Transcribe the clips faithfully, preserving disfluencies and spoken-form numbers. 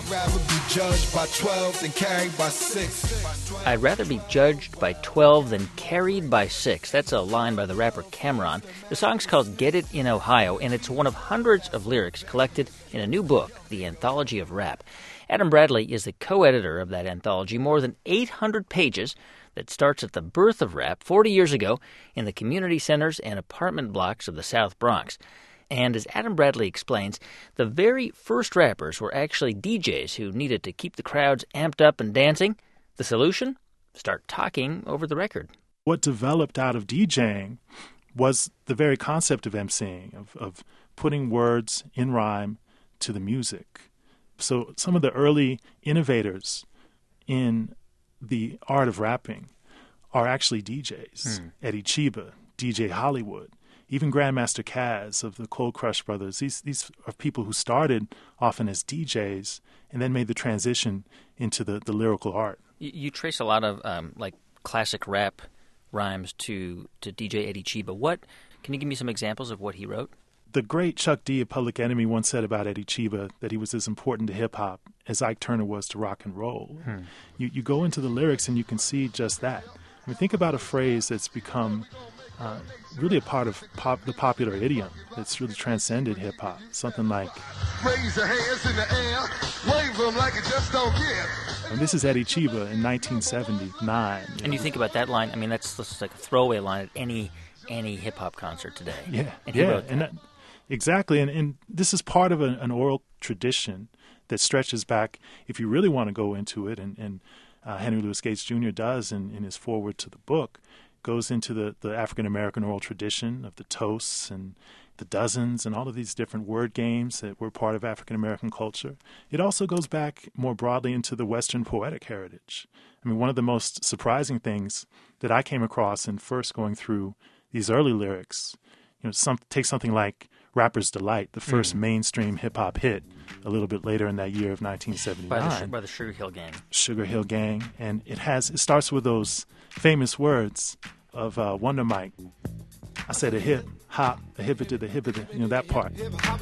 I'd rather be judged by twelve than carried by six. I'd rather be judged by twelve than carried by six. That's a line by the rapper Cameron. The song's called Get It in Ohio, and it's one of hundreds of lyrics collected in a new book, The Anthology of Rap. Adam Bradley is the co-editor of that anthology, more than eight hundred pages, that starts at the birth of rap forty years ago in the community centers and apartment blocks of the South Bronx. And as Adam Bradley explains, the very first rappers were actually D Js who needed to keep the crowds amped up and dancing. The solution? Start talking over the record. What developed out of DJing was the very concept of emceeing, of, of putting words in rhyme to the music. So some of the early innovators in the art of rapping are actually D Js. Hmm. Eddie Chiba, D J Hollywood, even Grandmaster Caz of the Cold Crush Brothers. These these are people who started often as D Js and then made the transition into the, the lyrical art. You, you trace a lot of um, like classic rap rhymes to, to D J Eddie Chiba. What can you give me some examples of what he wrote? The great Chuck D of Public Enemy once said about Eddie Chiba that he was as important to hip-hop as Ike Turner was to rock and roll. Hmm. You, you go into the lyrics and you can see just that. I mean, think about a phrase that's become uh, really a part of pop, the popular idiom that's really transcended hip-hop. Something like, raise your hands in the air, wave them like you just don't care. And this is Eddie Chiba in nineteen seventy-nine. You and know. You think about that line, I mean, that's, that's like a throwaway line at any any hip-hop concert today. Yeah, and yeah. He wrote that. And that, exactly, and, and this is part of a, an oral tradition that stretches back, if you really want to go into it, and, and uh, Henry Louis Gates Junior does in, in his foreword to the book, goes into the, the African-American oral tradition of the toasts and the dozens and all of these different word games that were part of African-American culture. It also goes back more broadly into the Western poetic heritage. I mean, one of the most surprising things that I came across in first going through these early lyrics, you know, some, take something like Rapper's Delight, the first mm. mainstream hip-hop hit, a little bit later in that year of nineteen seventy-nine. By the, by the Sugar Hill Gang. Sugar Hill Gang. And it has it starts with those famous words of uh, Wonder Mike. I said a hip, hop, a hip it to the hip it, you know, that part.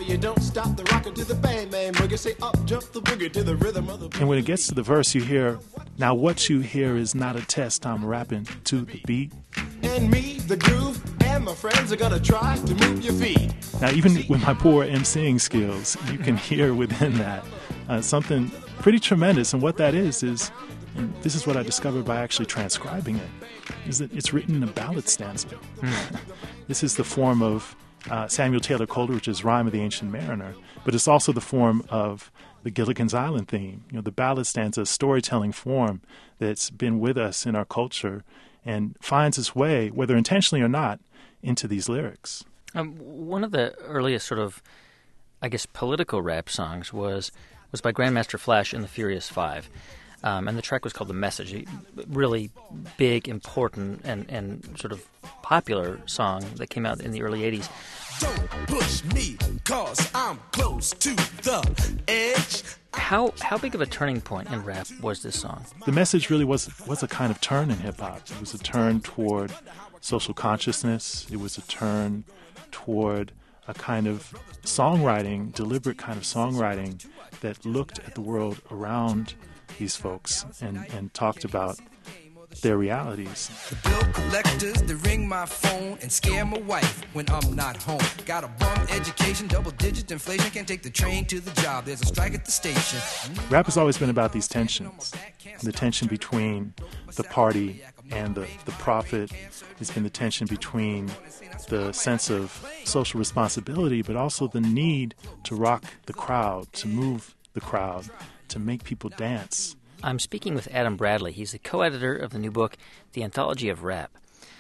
And when it gets to the verse, you hear, now what you hear is not a test, I'm rapping to the beat. And me, the groove, and my friends are gonna try to move your feet. Now, even with my poor emceeing skills, you can hear within that uh, something pretty tremendous. And what that is, is, and this is what I discovered by actually transcribing it, is that it's written in a ballad stanza. Mm. This is the form of uh, Samuel Taylor Coleridge's Rhyme of the Ancient Mariner, but it's also the form of the Gilligan's Island theme. You know, the ballad stanza, a storytelling form that's been with us in our culture and finds its way, whether intentionally or not, into these lyrics. Um, one of the earliest sort of, I guess, political rap songs was was by Grandmaster Flash and the Furious Five. Um, and the track was called The Message, a really big, important, and, and sort of popular song that came out in the early eighties. Don't push me, cause I'm close to the edge. How how big of a turning point in rap was this song? The Message really was was a kind of turn in hip-hop. It was a turn toward social consciousness. It was a turn toward a kind of songwriting, deliberate kind of songwriting that looked at the world around these folks and, and talked about their realities. The bill collectors, they ring my phone and scare my wife when I'm not home. Got a bum education, double-digit inflation, can't take the train to the job. There's a strike at the station. Rap has always been about these tensions. The tension between the party and the, the profit. It's been the tension between the sense of social responsibility, but also the need to rock the crowd, to move the crowd, to make people dance. I'm speaking with Adam Bradley. He's the co-editor of the new book, The Anthology of Rap.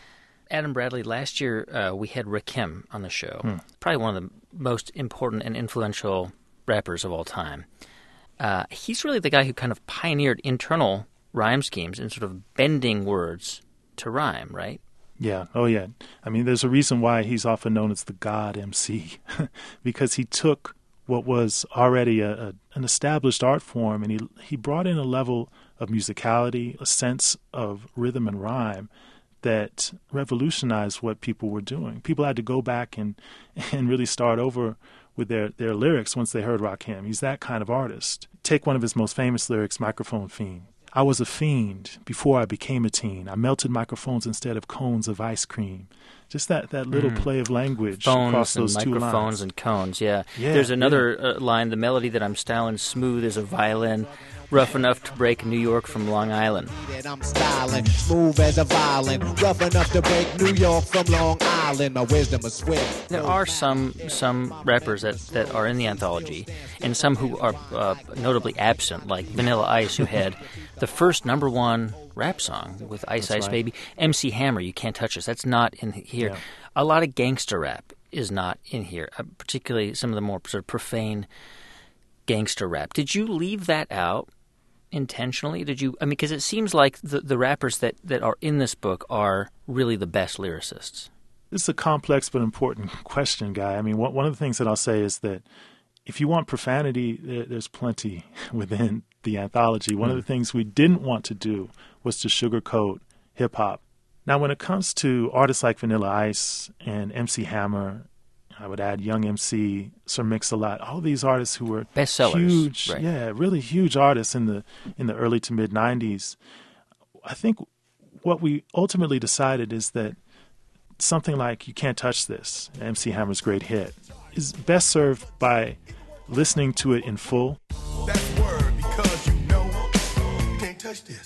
Adam Bradley, last year uh, we had Rakim on the show, hmm. probably one of the most important and influential rappers of all time. Uh, he's really the guy who kind of pioneered internal rhyme schemes and sort of bending words to rhyme, right? Yeah, oh yeah. I mean, there's a reason why he's often known as the God M C, because he took what was already a, a, an established art form, and he he brought in a level of musicality, a sense of rhythm and rhyme that revolutionized what people were doing. People had to go back and and really start over with their, their lyrics once they heard Rakim. He's that kind of artist. Take one of his most famous lyrics, Microphone Fiend. I was a fiend before I became a teen. I melted microphones instead of cones of ice cream. Just that, that little mm. play of language Phones across those and two lines. Microphones and cones, yeah. yeah There's another yeah. uh, line, the melody that I'm styling smooth as a violin, rough enough to break New York from Long Island. I'm styling, smooth as a violin, rough enough to break New York from Long Island. My wisdom is swift. There are some some rappers that, that are in the anthology, and some who are uh, notably absent, like Vanilla Ice, who had the first number one rap song with Ice That's Ice right. Baby. M C Hammer, You Can't Touch Us. That's not in here. Yeah. A lot of gangster rap is not in here, uh, particularly some of the more sort of profane gangster rap. Did you leave that out intentionally? Did you? I mean, because it seems like the, the rappers that, that are in this book are really the best lyricists. This is a complex but important question, Guy. I mean, one, one of the things that I'll say is that if you want profanity, there, there's plenty within the anthology. One mm. of the things we didn't want to do was to sugarcoat hip-hop. Now, when it comes to artists like Vanilla Ice and M C Hammer, I would add Young M C, Sir Mix-a-Lot, all these artists who were bestsellers, huge, right. yeah, really huge artists in the in the early to mid nineties. I think what we ultimately decided is that something like You Can't Touch This, M C Hammer's great hit, is best served by listening to it in full. That's word because you know you can't touch this.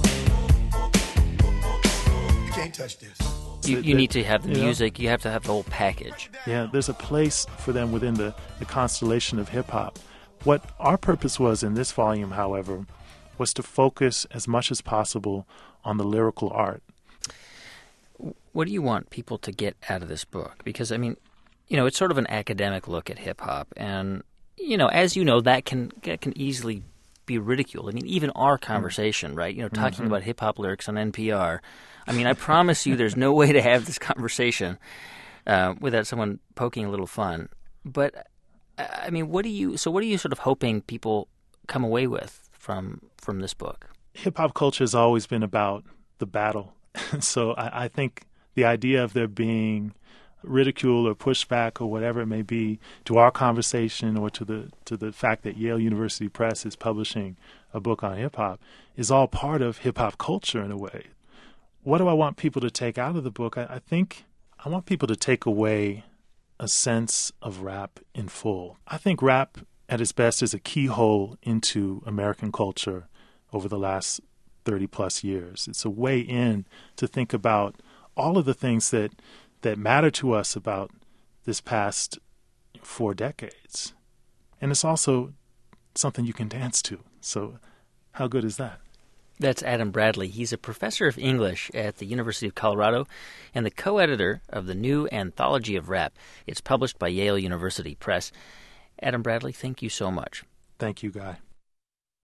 You can't touch this. You, you need to have the you music. know? You have to have the whole package. Yeah, there's a place for them within the, the constellation of hip-hop. What our purpose was in this volume, however, was to focus as much as possible on the lyrical art. What do you want people to get out of this book? Because, I mean, you know, it's sort of an academic look at hip-hop. And, you know, as you know, that can that can easily be ridiculed. I mean, even our conversation, right? You know, talking mm-hmm. about hip-hop lyrics on N P R. I mean, I promise you there's no way to have this conversation uh, without someone poking a little fun. But, I mean, what do you – so what are you sort of hoping people come away with from from this book? Hip-hop culture has always been about the battle. So I, I think the idea of there being ridicule or pushback or whatever it may be to our conversation or to the to the fact that Yale University Press is publishing a book on hip-hop is all part of hip-hop culture in a way. What do I want people to take out of the book? I, I think I want people to take away a sense of rap in full. I think rap at its best is a keyhole into American culture over the last thirty plus years. It's a way in to think about all of the things that that matter to us about this past four decades. And it's also something you can dance to. So how good is that? That's Adam Bradley. He's a professor of English at the University of Colorado and the co-editor of the new Anthology of Rap. It's published by Yale University Press. Adam Bradley, thank you so much. Thank you, Guy.